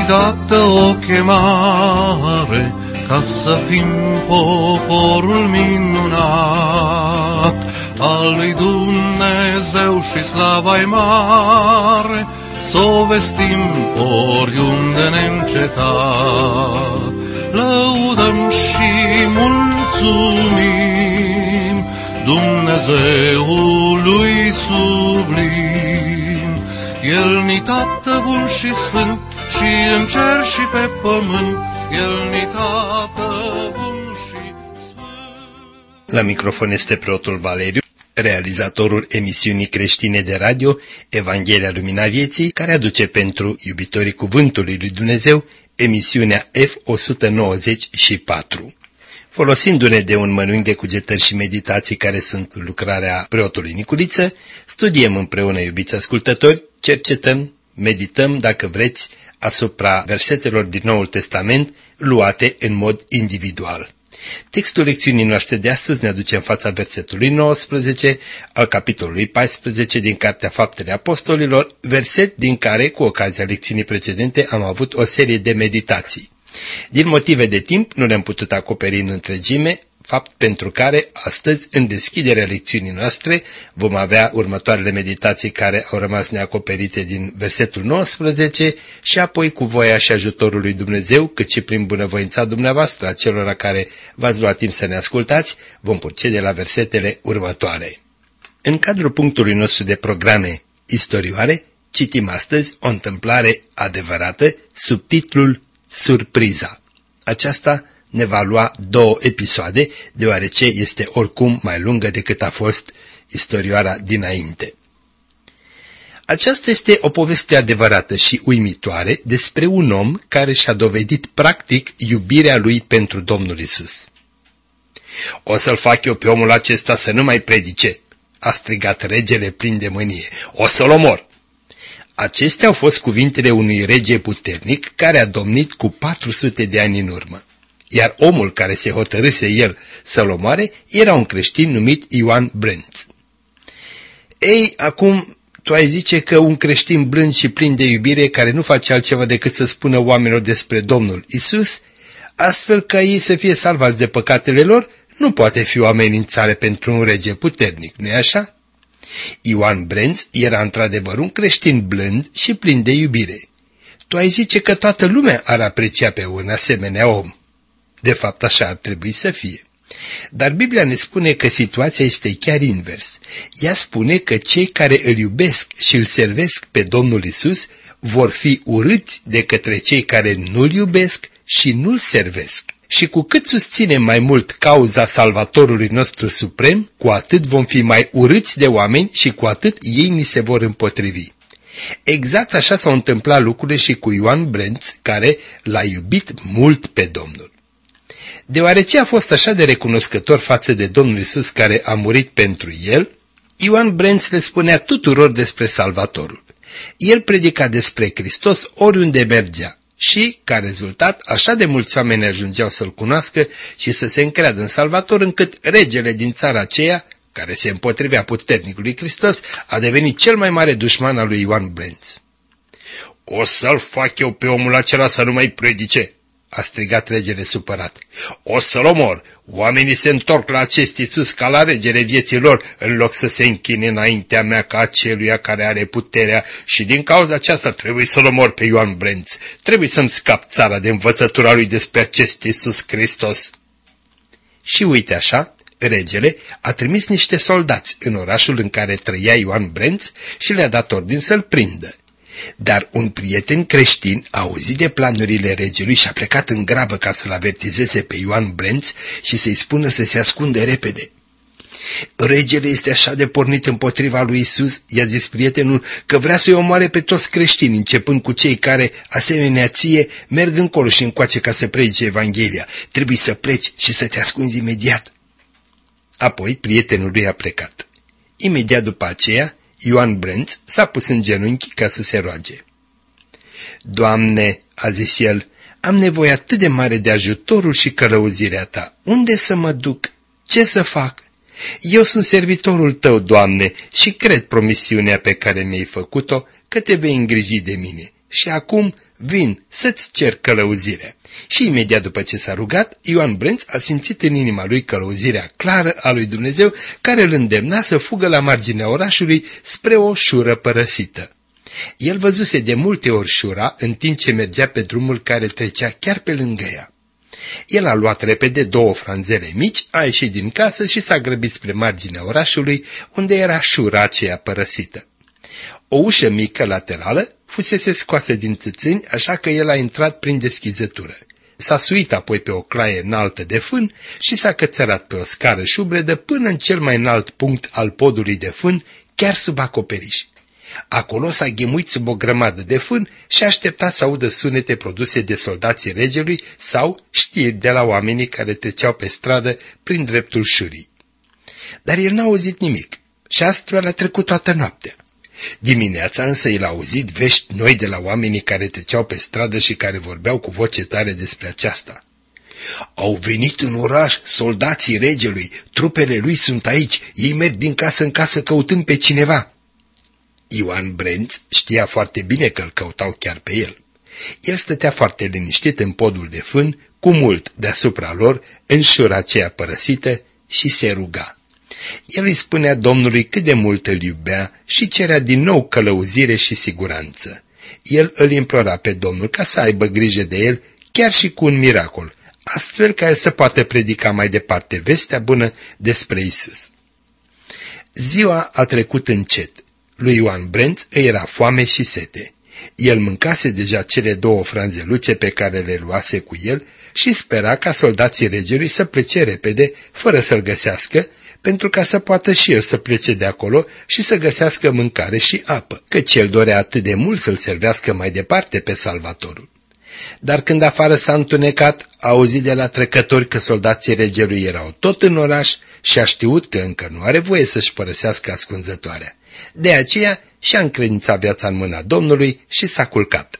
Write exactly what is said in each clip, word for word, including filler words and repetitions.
dată o chemare ca să fim poporul minunat al lui Dumnezeu și slava-i mare, s-o vestim oriunde neîncetat. Lăudăm și mulțumim Dumnezeului sublim. El-ni Tată bun și sfânt, și în cer și pe pământ, El-ni Tată bun și sfânt. La microfon este preotul Valeriu, realizatorul emisiunii creștine de radio Evanghelia Lumina Vieții, care aduce pentru iubitorii Cuvântului lui Dumnezeu emisiunea F o sută nouăzeci și patru. Folosindu-ne de un mănânc de cugetări și meditații care sunt lucrarea preotului Niculiță, studiem împreună, iubiți ascultători, cercetăm, medităm, dacă vreți, asupra versetelor din Noul Testament luate în mod individual. Textul lecțiunii noastre de astăzi ne aduce în fața versetului nouăsprezece al capitolului paisprezece din Cartea Faptele Apostolilor, verset din care, cu ocazia lecțiunii precedente, am avut o serie de meditații. Din motive de timp nu le-am putut acoperi în întregime, fapt pentru care astăzi, în deschiderea lecțiunii noastre, vom avea următoarele meditații care au rămas neacoperite din versetul nouăsprezece și apoi, cu voia și ajutorul lui Dumnezeu, cât și prin bunăvoința dumneavoastră a celor care v-ați luat timp să ne ascultați, vom procede la versetele următoare. În cadrul punctului nostru de programe istorioare, citim astăzi o întâmplare adevărată sub titlul Surpriza. Aceasta ne va lua două episoade, deoarece este oricum mai lungă decât a fost istorioara dinainte. Aceasta este o poveste adevărată și uimitoare despre un om care și-a dovedit practic iubirea lui pentru Domnul Isus. "O să-l fac eu pe omul acesta să nu mai predice," a strigat regele plin de mânie. "O să-l omor." Acestea au fost cuvintele unui rege puternic care a domnit cu patru sute de ani în urmă. Iar omul care se hotărâse el să-l omoare era un creștin numit Ioan Brentz. Ei, acum tu ai zice că un creștin blând și plin de iubire, care nu face altceva decât să spună oamenilor despre Domnul Isus, astfel ca ei să fie salvați de păcatele lor, nu poate fi o amenințare pentru un rege puternic, nu-i așa? Ioan Brentz era într-adevăr un creștin blând și plin de iubire. Tu ai zice că toată lumea ar aprecia pe un asemenea om. De fapt, așa ar trebui să fie. Dar Biblia ne spune că situația este chiar invers. Ea spune că cei care îl iubesc și îl servesc pe Domnul Isus vor fi urâți de către cei care nu-l iubesc și nu-l servesc. Și cu cât susținem mai mult cauza Salvatorului nostru suprem, cu atât vom fi mai urâți de oameni și cu atât ei ni se vor împotrivi. Exact așa s-au întâmplat lucrurile și cu Ioan Brentz, care l-a iubit mult pe Domnul. Deoarece a fost așa de recunoscător față de Domnul Isus care a murit pentru el, Ioan Brentz le spunea tuturor despre Salvatorul. El predica despre Hristos oriunde mergea și, ca rezultat, așa de mulți oameni ajungeau să-L cunoască și să se încreadă în Salvator, încât regele din țara aceea, care se împotrivea puternicului Hristos, a devenit cel mai mare dușman al lui Ioan Brentz. "O să-l fac eu pe omul acela să nu mai predice," a strigat regele supărat. "O să-l omor. Oamenii se întorc la acest Iisus ca la regele vieții lor, în loc să se închine înaintea mea ca aceluia care are puterea, și din cauza aceasta trebuie să-l omor pe Ioan Brentz. Trebuie să-mi scap țara de învățătura lui despre acest Iisus Hristos." Și uite așa, regele a trimis niște soldați în orașul în care trăia Ioan Brentz și le-a dat ordin să-l prindă. Dar un prieten creștin a auzit de planurile regelui și a plecat în grabă ca să-l avertizeze pe Ioan Brentz și să-i spună să se ascunde repede. "Regele este așa de pornit împotriva lui Isus," i-a zis prietenul, "că vrea să-i omoare pe toți creștinii, începând cu cei care, asemenea ție, merg încolo și încoace ca să predice Evanghelia. Trebuie să pleci și să te ascunzi imediat." Apoi prietenul lui a plecat. Imediat după aceea, Ioan Brentz s-a pus în genunchi ca să se roage. "Doamne," a zis el, "am nevoie atât de mare de ajutorul și călăuzirea ta. Unde să mă duc? Ce să fac? Eu sunt servitorul tău, Doamne, și cred promisiunea pe care mi-ai făcut-o, că te vei îngriji de mine. Și acum vin să-ți cer călăuzirea. Și imediat după ce s-a rugat, Ioan Brenț a simțit în inima lui călăuzirea clară a lui Dumnezeu, care îl îndemna să fugă la marginea orașului spre o șură părăsită. El văzuse de multe ori șura în timp ce mergea pe drumul care trecea chiar pe lângă ea. El a luat repede două franzele mici, a ieșit din casă și s-a grăbit spre marginea orașului, unde era șura aceea părăsită. O ușă mică laterală fusese scoasă din țâțâni, așa că el a intrat prin deschizătură. S-a suit apoi pe o claie înaltă de fân și s-a cățărat pe o scară șubredă până în cel mai înalt punct al podului de fân, chiar sub acoperiș. Acolo s-a ghemuit sub o grămadă de fân și a așteptat să audă sunete produse de soldații regelui sau știri de la oamenii care treceau pe stradă prin dreptul șurii. Dar el n-a auzit nimic și astfel a trecut toată noaptea. Dimineața însă el a auzit vești noi de la oamenii care treceau pe stradă și care vorbeau cu voce tare despre aceasta. Au venit în oraș soldații regelui, trupele lui sunt aici, ei merg din casă în casă căutând pe cineva. Ioan Brenț știa foarte bine că îl căutau chiar pe el. El stătea foarte liniștit în podul de fân, cu mult deasupra lor, în șura aceea părăsită, și se ruga. El îi spunea Domnului cât de mult îl iubea și cerea din nou călăuzire și siguranță. El îl implora pe Domnul ca să aibă grijă de el, chiar și cu un miracol, astfel ca el să poată predica mai departe vestea bună despre Isus. Ziua a trecut încet. Lui Ioan Brenț îi era foame și sete. El mâncase deja cele două franzeluțe pe care le luase cu el și spera ca soldații regelui să plece repede, fără să-l găsească, pentru ca să poată și el să plece de acolo și să găsească mâncare și apă, căci el dorea atât de mult să-l servească mai departe pe Salvatorul. Dar când afară s-a întunecat, a auzit de la trecători că soldații regelui erau tot în oraș și a știut că încă nu are voie să-și părăsească ascunzătoarea. De aceea și-a încredințat viața în mâna Domnului și s-a culcat.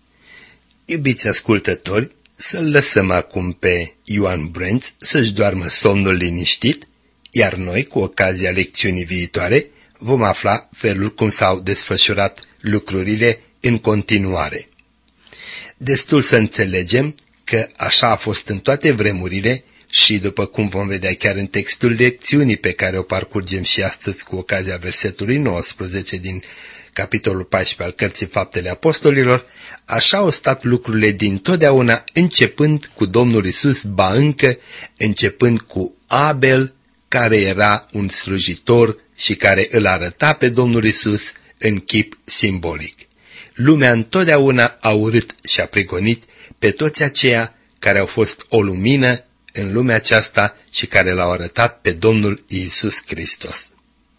Iubiți ascultători, să-l lăsăm acum pe Ioan Brenț să-și doarmă somnul liniștit, iar noi, cu ocazia lecțiunii viitoare, vom afla felul cum s-au desfășurat lucrurile în continuare. Destul să înțelegem că așa a fost în toate vremurile și, după cum vom vedea chiar în textul lecțiunii pe care o parcurgem și astăzi cu ocazia versetului nouăsprezece din capitolul paisprezece al Cărții Faptele Apostolilor, așa au stat lucrurile dintotdeauna, începând cu Domnul Isus, ba încă începând cu Abel, care era un slujitor și care îl arăta pe Domnul Isus în chip simbolic. Lumea întotdeauna a urât și a prigonit pe toți aceia care au fost o lumină în lumea aceasta și care l-au arătat pe Domnul Iisus Hristos.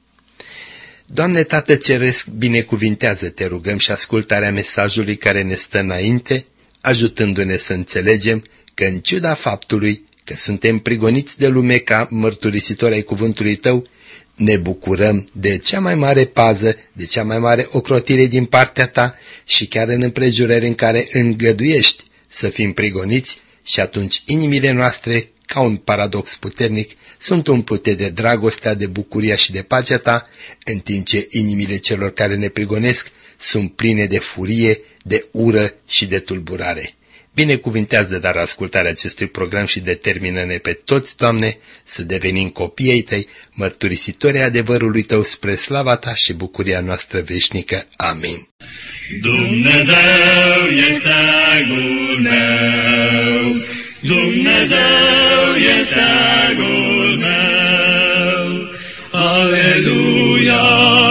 Doamne Tată Ceresc, binecuvintează-te, rugăm, și ascultarea mesajului care ne stă înainte, ajutându-ne să înțelegem că, în ciuda faptului că suntem prigoniți de lume ca mărturisitori ai cuvântului Tău, ne bucurăm de cea mai mare pază, de cea mai mare ocrotire din partea Ta și chiar în împrejurări în care îngăduiești să fim prigoniți, și atunci inimile noastre, ca un paradox puternic, sunt umplute de dragostea, de bucuria și de pacea Ta, în timp ce inimile celor care ne prigonesc sunt pline de furie, de ură și de tulburare. Binecuvintează dar ascultarea acestui program și determină-ne pe toți, Doamne, să devenim copii ai Tăi, mărturisitori adevărului Tău spre slava Ta și bucuria noastră veșnică. Amin. Dumnezeu e steagul meu, Dumnezeu e steagul meu, Aleluia,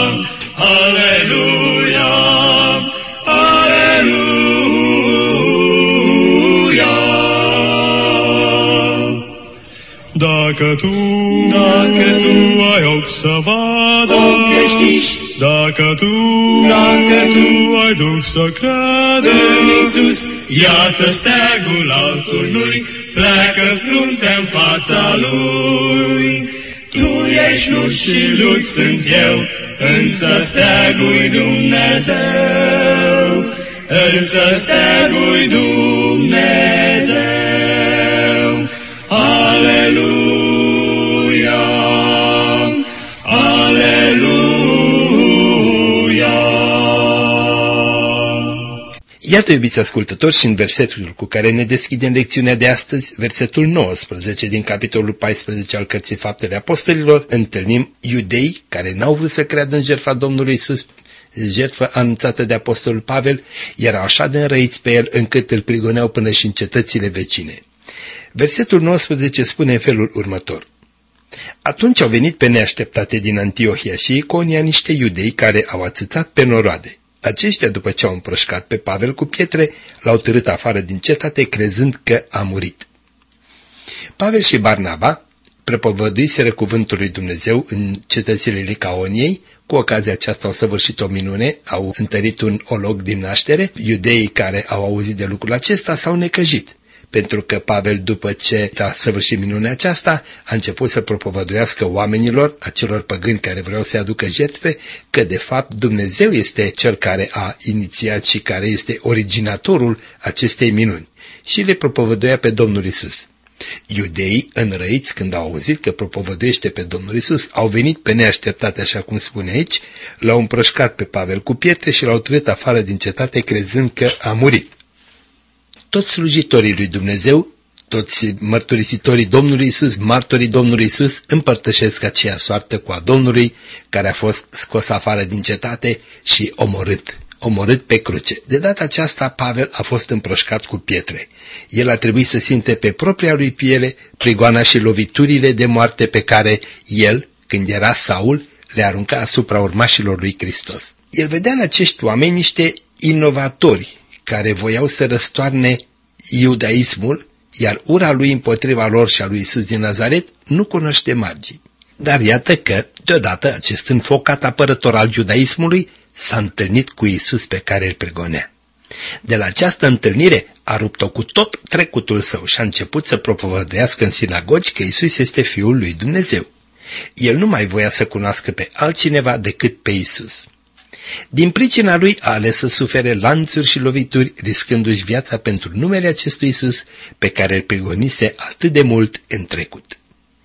Aleluia, Aleluia. Dacă tu, dacă tu ai ochi să vadă, dacă tu, dacă tu ai duh să crede în Iisus, iată steagul altului, pleacă fruntea în fața lui. Tu ești lut și lut sunt eu, însă steagul-i Dumnezeu, însă steagul-i Dumnezeu. Aleluia, Aleluia. Iată, iubiți ascultători, și în versetul cu care ne deschidem lecțiunea de astăzi, versetul nouăsprezece din capitolul paisprezece al Cărții Faptele Apostolilor, întâlnim iudei care n-au vrut să creadă în jertfa Domnului Iisus, jertfă anunțată de apostolul Pavel, erau așa de înrăiți pe el încât îl prigoneau până și în cetățile vecine. Versetul nouăsprezece spune în felul următor: Atunci au venit pe neașteptate din Antiohia și Iconia niște iudei care au ațățat pe noroade. Aceștia, după ce au împrășcat pe Pavel cu pietre, l-au târât afară din cetate, crezând că a murit. Pavel și Barnaba propovăduiseră cuvântul lui Dumnezeu în cetățile Licaoniei. Cu ocazia aceasta au săvârșit o minune, au întărit un olog din naștere. Iudeii care au auzit de lucrul acesta s-au necăjit, pentru că Pavel, după ce a săvârșit minunea aceasta, a început să propovăduiască oamenilor, acelor păgâni care vreau să-i aducă jertfe, că de fapt Dumnezeu este cel care a inițiat și care este originatorul acestei minuni, și le propovăduia pe Domnul Iisus. Iudeii, înrăiți când au auzit că propovăduiește pe Domnul Iisus, au venit pe neașteptate, așa cum spune aici, l-au împrășcat pe Pavel cu pietre și l-au târât afară din cetate, crezând că a murit. Toți slujitorii lui Dumnezeu, toți mărturisitorii Domnului Iisus, martorii Domnului Iisus, împărtășesc aceea soartă cu a Domnului, care a fost scos afară din cetate și omorât, omorât pe cruce. De data aceasta, Pavel a fost împrășcat cu pietre. El a trebuit să simte pe propria lui piele prigoana și loviturile de moarte pe care el, când era Saul, le arunca asupra urmașilor lui Hristos. El vedea în acești oameni niște inovatori care voiau să răstoarne iudaismul, iar ura lui împotriva lor și a lui Iisus din Nazaret nu cunoște margini. Dar iată că, deodată, acest înfocat apărător al iudaismului s-a întâlnit cu Iisus pe care îl pregonea. De la această întâlnire a rupt-o cu tot trecutul său și a început să propovăduiască în sinagogi că Iisus este Fiul lui Dumnezeu. El nu mai voia să cunoască pe altcineva decât pe Iisus. Din pricina lui a ales să sufere lanțuri și lovituri, riscându-și viața pentru numele acestui Iisus pe care îl prigonise atât de mult în trecut.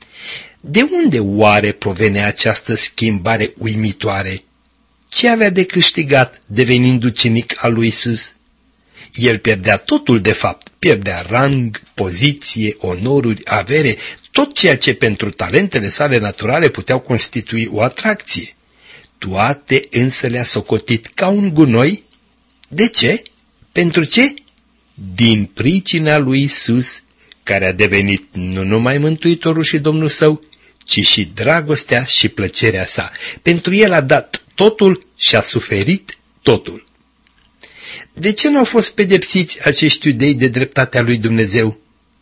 De unde oare provenea această schimbare uimitoare? Ce avea de câștigat devenind ucenic al lui Iisus? El pierdea totul de fapt, pierdea rang, poziție, onoruri, avere, tot ceea ce pentru talentele sale naturale puteau constitui o atracție. Toate însă le-a socotit ca un gunoi. De ce? Pentru ce? Din pricina lui Iisus, care a devenit nu numai Mântuitorul și Domnul său, ci și dragostea și plăcerea sa. Pentru el a dat totul și a suferit totul. De ce nu au fost pedepsiți acești iudei de dreptatea lui Dumnezeu?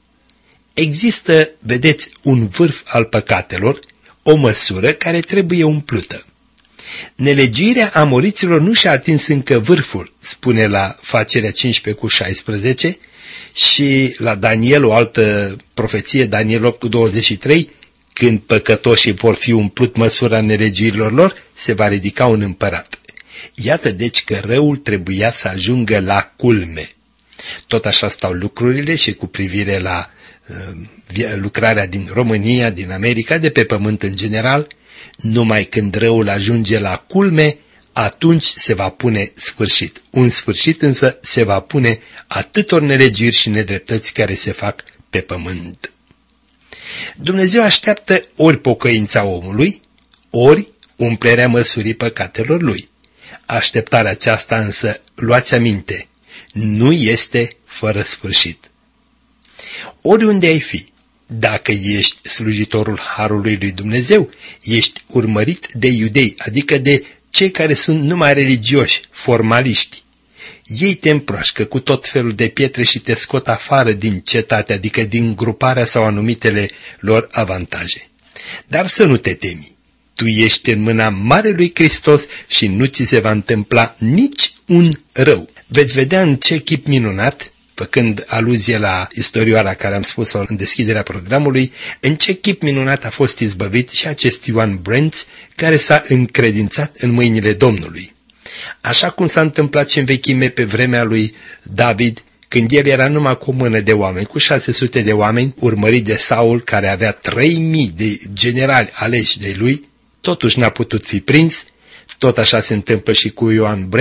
Există, vedeți, un vârf al păcatelor, o măsură care trebuie umplută. Nelegiuirea amoriților nu și-a atins încă vârful, spune la Facerea cincisprezece cu șaisprezece, și la Daniel, o altă profeție, Daniel opt cu douăzeci și trei, când păcătoșii vor fi umplut măsura nelegiuirilor lor, se va ridica un împărat. Iată deci că răul trebuia să ajungă la culme. Tot așa stau lucrurile și cu privire la uh, lucrarea din România, din America, de pe pământ în general. Numai când răul ajunge la culme, atunci se va pune sfârșit. Un sfârșit însă se va pune atâtor nelegiuiri și nedreptăți care se fac pe pământ. Dumnezeu așteaptă ori pocăința omului, ori umplerea măsurii păcatelor lui. Așteptarea aceasta însă, luați aminte, nu este fără sfârșit. Oriunde ai fi, dacă ești slujitorul harului lui Dumnezeu, ești urmărit de iudei, adică de cei care sunt numai religioși, formaliști. Ei te împroașcă cu tot felul de pietre și te scot afară din cetate, adică din gruparea sau anumitele lor avantaje. Dar să nu te temi. Tu ești în mâna Marelui Hristos și nu ți se va întâmpla nici un rău. Veți vedea în ce chip minunat, făcând aluzie la istorioara care am spus-o în deschiderea programului, în ce chip minunat a fost izbăvit și acest Ioan Brentz, care s-a încredințat în mâinile Domnului. Așa cum s-a întâmplat și în vechime pe vremea lui David, când el era numai cu o mână de oameni, cu șase sute de oameni, urmărit de Saul, care avea trei mii de generali aleși de lui, totuși n-a putut fi prins. Tot așa se întâmplă și cu Ioan Brentz,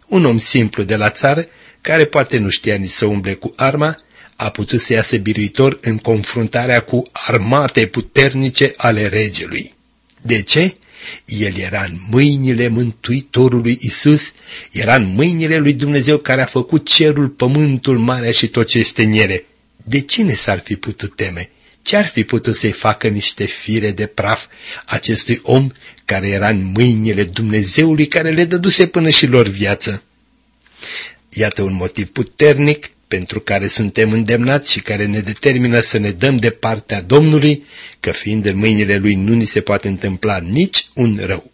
un om simplu de la țară, care poate nu știa nici să umble cu arma, a putut să iasă biruitor în confruntarea cu armate puternice ale regelui. De ce? El era în mâinile Mântuitorului Iisus, era în mâinile lui Dumnezeu care a făcut cerul, pământul, marea și tot ce este în ele. De cine s-ar fi putut teme? Ce ar fi putut să-i facă niște fire de praf acestui om care era în mâinile Dumnezeului care le dăduse până și lor viață? Iată un motiv puternic pentru care suntem îndemnați și care ne determină să ne dăm de partea Domnului, că fiind în mâinile Lui nu ni se poate întâmpla nici un rău.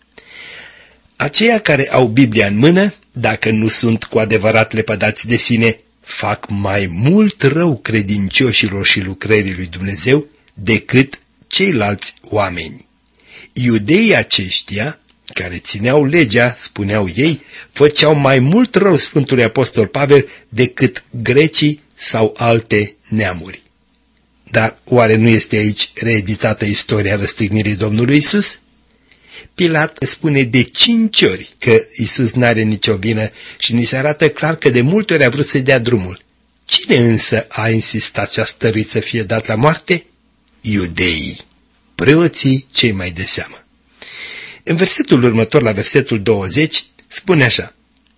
Aceia care au Biblia în mână, dacă nu sunt cu adevărat lepădați de sine, fac mai mult rău credincioșilor și lucrării lui Dumnezeu decât ceilalți oameni. Iudeii aceștia, care țineau legea, spuneau ei, făceau mai mult rău Sfântului Apostol Pavel decât grecii sau alte neamuri. Dar oare nu este aici reeditată istoria răstignirii Domnului Isus? Pilat spune de cinci ori că Isus n-are nicio vină și ni se arată clar că de multe ori a vrut să-i dea drumul. Cine însă a insistat și a stăruit să fie dat la moarte? Iudeii, preoții cei mai de seamă. În versetul următor, la versetul douăzeci, spune așa: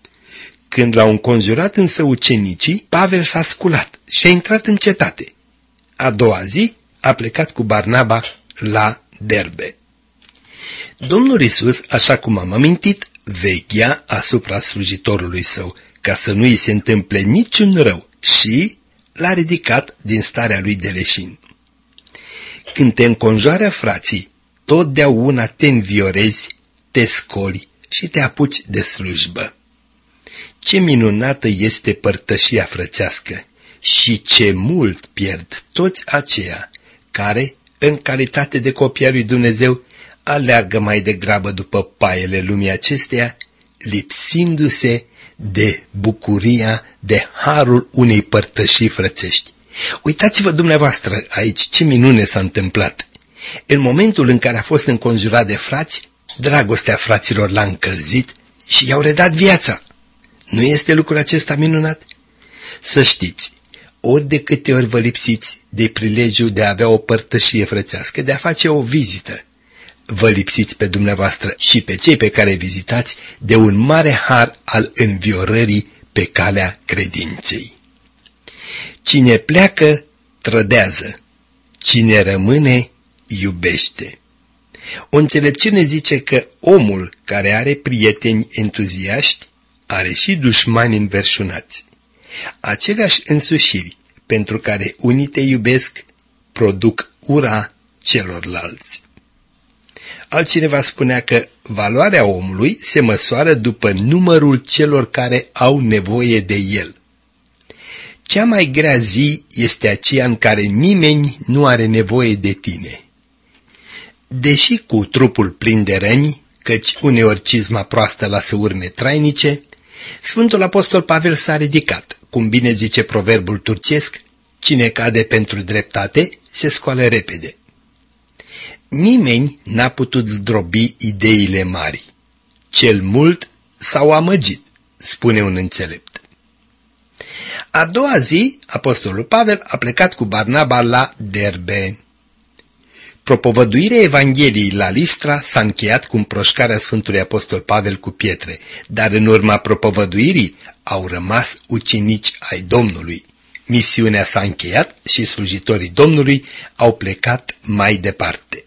Când l-au înconjurat însă ucenicii, Pavel s-a sculat și a intrat în cetate. A doua zi a plecat cu Barnaba la Derbe. Domnul Iisus, așa cum am amintit, veghea asupra slujitorului său, ca să nu îi se întâmple niciun rău, și l-a ridicat din starea lui de leșin. Când te înconjoară frații, totdeauna te înviorezi, te scoli și te apuci de slujbă. Ce minunată este părtășia frățească și ce mult pierd toți aceia care, în calitate de copii al lui Dumnezeu, aleargă mai degrabă după paiele lumii acesteia, lipsindu-se de bucuria, de harul unei părtășii frățești. Uitați-vă dumneavoastră aici ce minune s-a întâmplat. În momentul în care a fost înconjurat de frați, dragostea fraților l-a încălzit și i-au redat viața. Nu este lucrul acesta minunat? Să știți, ori de câte ori vă lipsiți de prilejul de a avea o părtășie frățească, de a face o vizită, vă lipsiți pe dumneavoastră și pe cei pe care vizitați de un mare har al înviorării pe calea credinței. Cine pleacă, trădează. Cine rămâne, iubește. O înțelepciune zice că omul care are prieteni entuziaști are și dușmani înverșunați. Aceleași însușiri pentru care unii te iubesc produc ura celorlalți. Altcineva spunea că valoarea omului se măsoară după numărul celor care au nevoie de el. Cea mai grea zi este aceea în care nimeni nu are nevoie de tine. Deși cu trupul plin de răni, căci uneori cizma proastă lasă urme trainice, Sfântul Apostol Pavel s-a ridicat, cum bine zice proverbul turcesc, cine cade pentru dreptate se scoală repede. Nimeni n-a putut zdrobi ideile mari. Cel mult s-au amăgit, spune un înțelept. A doua zi, apostolul Pavel a plecat cu Barnaba la Derbe. Propovăduirea Evangheliei la Listra s-a încheiat cu împroșcarea Sfântului Apostol Pavel cu pietre, dar în urma propovăduirii au rămas ucenici ai Domnului. Misiunea s-a încheiat și slujitorii Domnului au plecat mai departe.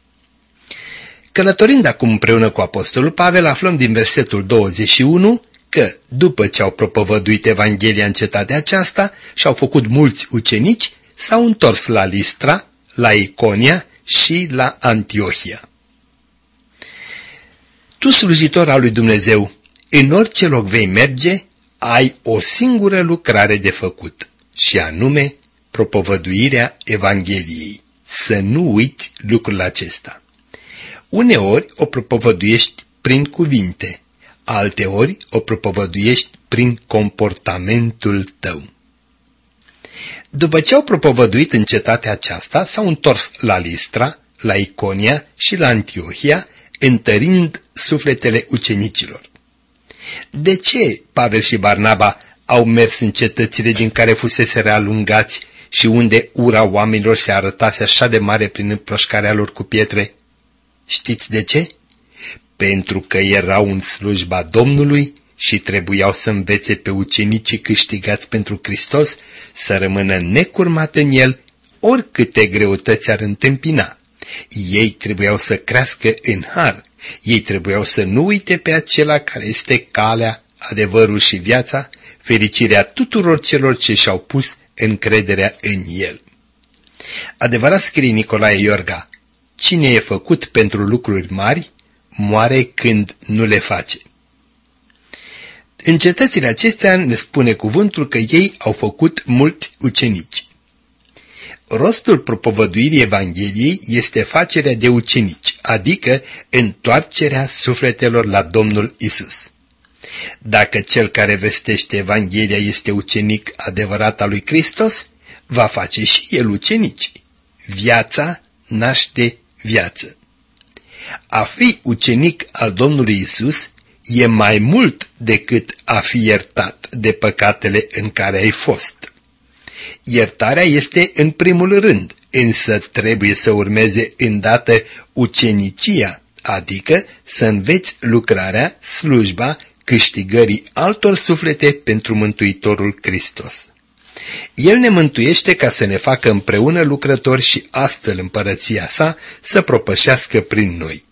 Călătorind acum împreună cu apostolul Pavel, aflăm din versetul douăzeci și unu că, după ce au propovăduit Evanghelia în cetatea aceasta și au făcut mulți ucenici, s-au întors la Listra, la Iconia și la Antiohia. Tu, slujitor al lui Dumnezeu, în orice loc vei merge, ai o singură lucrare de făcut, și anume propovăduirea Evangheliei. Să nu uiți lucrul acesta. Uneori o propovăduiești prin cuvinte, alteori o propovăduiești prin comportamentul tău. După ce au propovăduit în cetatea aceasta, s-au întors la Listra, la Iconia și la Antiohia, întărind sufletele ucenicilor. De ce Pavel și Barnaba au mers în cetățile din care fusese alungați și unde ura oamenilor se arătase așa de mare prin împroșcarea lor cu pietre? Știți de ce? Pentru că erau în slujba Domnului și trebuiau să învețe pe ucenicii câștigați pentru Hristos să rămână necurmat în El, oricâte greutăți ar întâmpina. Ei trebuiau să crească în har, ei trebuiau să nu uite pe acela care este calea, adevărul și viața, fericirea tuturor celor ce și-au pus încrederea în El. Adevărat, scrie Nicolae Iorga, cine e făcut pentru lucruri mari, moare când nu le face. În cetățile acestea ne spune cuvântul că ei au făcut mulți ucenici. Rostul propovăduirii Evangheliei este facerea de ucenici, adică întoarcerea sufletelor la Domnul Isus. Dacă cel care vestește Evanghelia este ucenic adevărat al lui Hristos, va face și el ucenici. Viața naște viață. A fi ucenic al Domnului Isus e mai mult decât a fi iertat de păcatele în care ai fost. Iertarea este în primul rând, însă trebuie să urmeze îndată ucenicia, adică să înveți lucrarea, slujba, câștigării altor suflete pentru Mântuitorul Hristos. El ne mântuiește ca să ne facă împreună lucrători și astfel împărăția sa să propășească prin noi.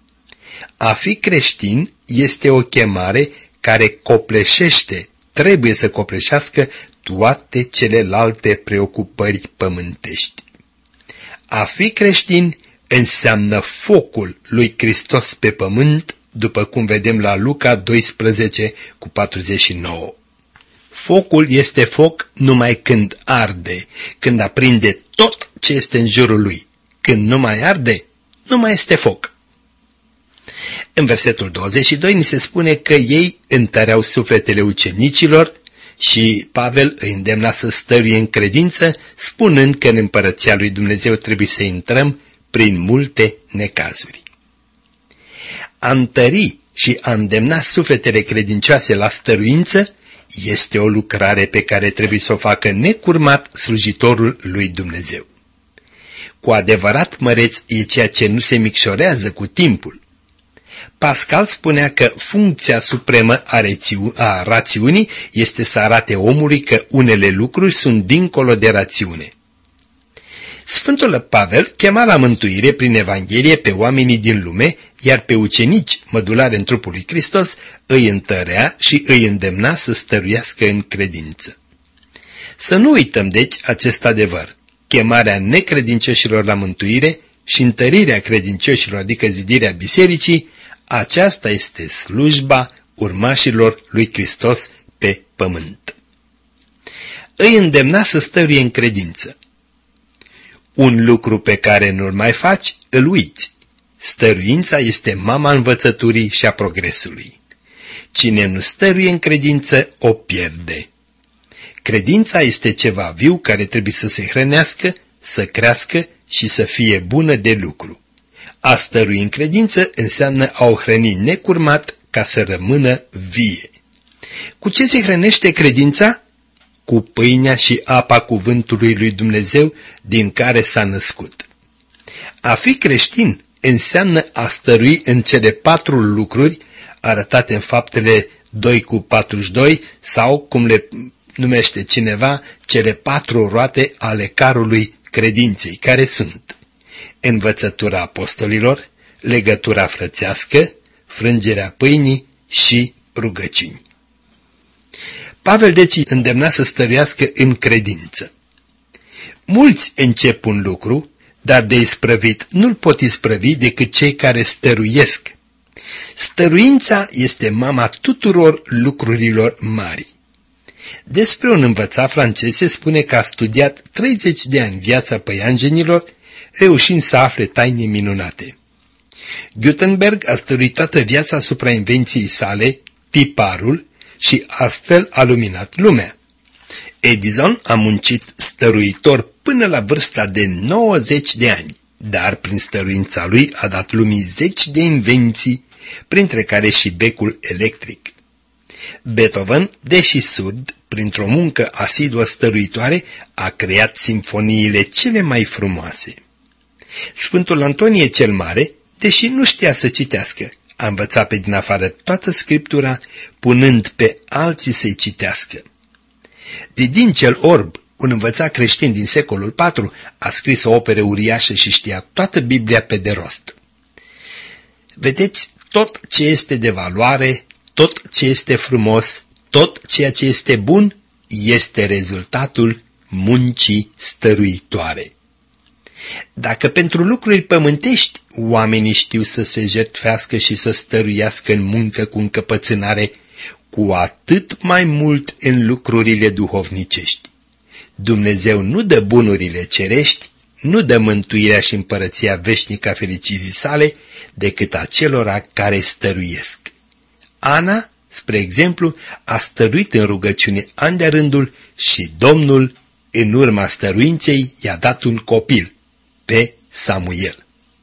A fi creștin este o chemare care copleșește, trebuie să copleșească toate celelalte preocupări pământești. A fi creștin înseamnă focul lui Hristos pe pământ, după cum vedem la Luca doisprezece cu patruzeci și nouă. Focul este foc numai când arde, când aprinde tot ce este în jurul lui. Când nu mai arde, nu mai este foc. În versetul douăzeci și doi ni se spune că ei întăreau sufletele ucenicilor și Pavel îi îndemna să stăruie în credință, spunând că în împărăția lui Dumnezeu trebuie să intrăm prin multe necazuri. A întări și a îndemna sufletele credincioase la stăruință este o lucrare pe care trebuie să o facă necurmat slujitorul lui Dumnezeu. Cu adevărat măreț e ceea ce nu se micșorează cu timpul. Pascal spunea că funcția supremă a, rețiu- a rațiunii este să arate omului că unele lucruri sunt dincolo de rațiune. Sfântul Pavel chema la mântuire prin Evanghelie pe oamenii din lume, iar pe ucenici, mădulare în trupul lui Hristos, îi întărea și îi îndemna să stăruiască în credință. Să nu uităm deci acest adevăr, chemarea necredincioșilor la mântuire și întărirea credincioșilor, adică zidirea bisericii, aceasta este slujba urmașilor lui Hristos pe pământ. Îi îndemna să stăruie în credință. Un lucru pe care nu-l mai faci, îl uiți. Stăruința este mama învățăturii și a progresului. Cine nu stăruie în credință, o pierde. Credința este ceva viu care trebuie să se hrănească, să crească și să fie bună de lucru. A stărui în credință înseamnă a o hrăni necurmat ca să rămână vie. Cu ce se hrănește credința? Cu pâinea și apa cuvântului lui Dumnezeu din care s-a născut. A fi creștin înseamnă a stărui în cele patru lucruri arătate în Faptele doi cu patruzeci și doi sau, cum le numește cineva, cele patru roate ale carului credinței, care sunt învățătura apostolilor, legătura frățească, frângerea pâinii și rugăciuni. Pavel deci îndemna să stăruiască în credință. Mulți încep un lucru, dar de isprăvit nu-l pot isprăvi decât cei care stăruiesc. Stăruința este mama tuturor lucrurilor mari. Despre un învățat francez se spune că a studiat treizeci de ani viața păianjenilor, reușind să afle taine minunate. Gutenberg a stăruit toată viața asupra invenției sale, tiparul, și astfel a luminat lumea. Edison a muncit stăruitor până la vârsta de nouăzeci de ani, dar prin stăruința lui a dat lumii zeci de invenții, printre care și becul electric. Beethoven, deși surd, printr-o muncă asiduă stăruitoare, a creat simfoniile cele mai frumoase. Sfântul Antonie cel Mare, deși nu știa să citească, a învățat pe din afară toată Scriptura, punând pe alții să-i citească. Didin cel Orb, un învățat creștin din secolul patru, a scris o operă uriașă și știa toată Biblia pe de rost. Vedeți, tot ce este de valoare, tot ce este frumos, tot ceea ce este bun, este rezultatul muncii stăruitoare. Dacă pentru lucruri pământești oamenii știu să se jertfească și să stăruiască în muncă cu încăpățânare, cu atât mai mult în lucrurile duhovnicești. Dumnezeu nu dă bunurile cerești, nu dă mântuirea și împărăția veșnică a fericirii sale, decât acelora care stăruiesc. Ana, spre exemplu, a stăruit în rugăciune ani de rândul și Domnul, în urma stăruinței, i-a dat un copil, pe Samuel.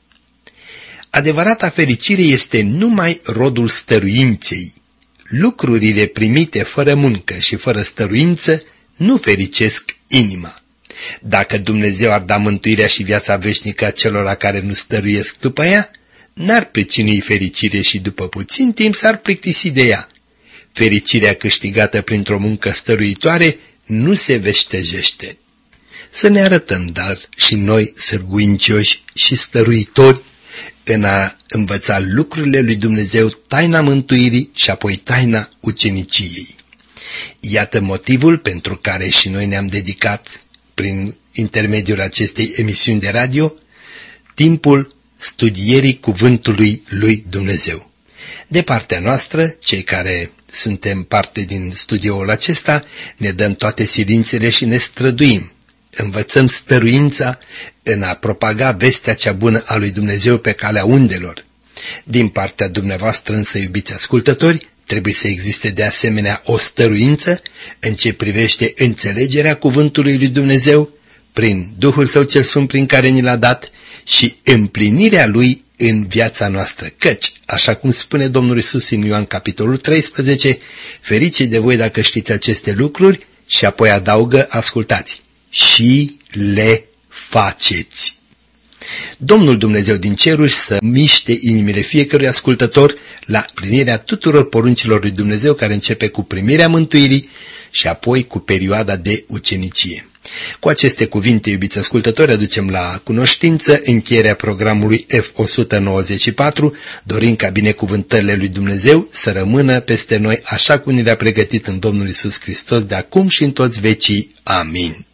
Adevărata fericire este numai rodul stăruinței. Lucrurile primite fără muncă și fără stăruință nu fericesc inima. Dacă Dumnezeu ar da mântuirea și viața veșnică acelora care nu stăruiesc după ea, n-ar pricinui fericire și după puțin timp s-ar plictisi de ea. Fericirea câștigată printr-o muncă stăruitoare nu se veștejește. Să ne arătăm, dar, și noi sârguincioși și stăruitori în a învăța lucrurile lui Dumnezeu, taina mântuirii și apoi taina uceniciei. Iată motivul pentru care și noi ne-am dedicat, prin intermediul acestei emisiuni de radio, timpul studierii cuvântului lui Dumnezeu. De partea noastră, cei care suntem parte din studioul acesta, ne dăm toate silințele și ne străduim. Învățăm stăruința în a propaga vestea cea bună a lui Dumnezeu pe calea undelor. Din partea dumneavoastră însă, iubiți ascultători, trebuie să existe de asemenea o stăruință în ce privește înțelegerea cuvântului lui Dumnezeu prin Duhul Său cel Sfânt prin care ni l-a dat și împlinirea lui în viața noastră. Căci, așa cum spune Domnul Iisus în Ioan capitolul treisprezece, ferice de voi dacă știți aceste lucruri, și apoi adaugă, ascultați, și le faceți. Domnul Dumnezeu din ceruri să miște inimile fiecărui ascultător la împlinirea tuturor poruncilor lui Dumnezeu, care începe cu primirea mântuirii și apoi cu perioada de ucenicie. Cu aceste cuvinte, iubiți ascultători, aducem la cunoștință încheierea programului F o sută nouăzeci și patru, dorind ca binecuvântările lui Dumnezeu să rămână peste noi așa cum ni le-a pregătit în Domnul Iisus Hristos de acum și în toți vecii. Amin.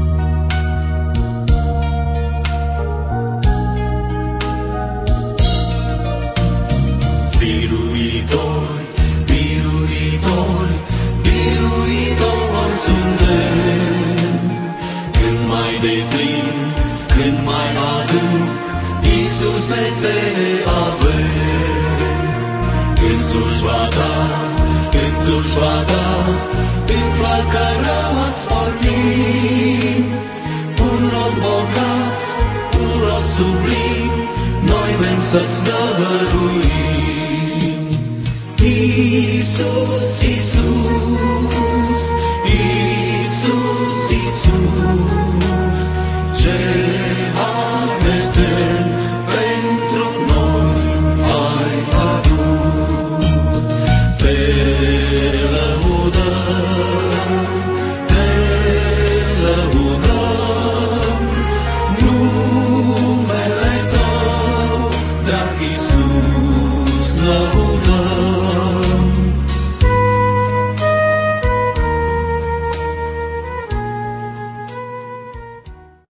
Biruitori, biruitori, biruitori suntem. Când mai deplin, când mai adânc, Iisuse te avem. În slujba ta, în slujba ta, în flacăra-ți pornim. Un rod bogat, un rod sublim, noi vrem să-ți dăruim. Iisus, Iisus, Iisus, Iisus,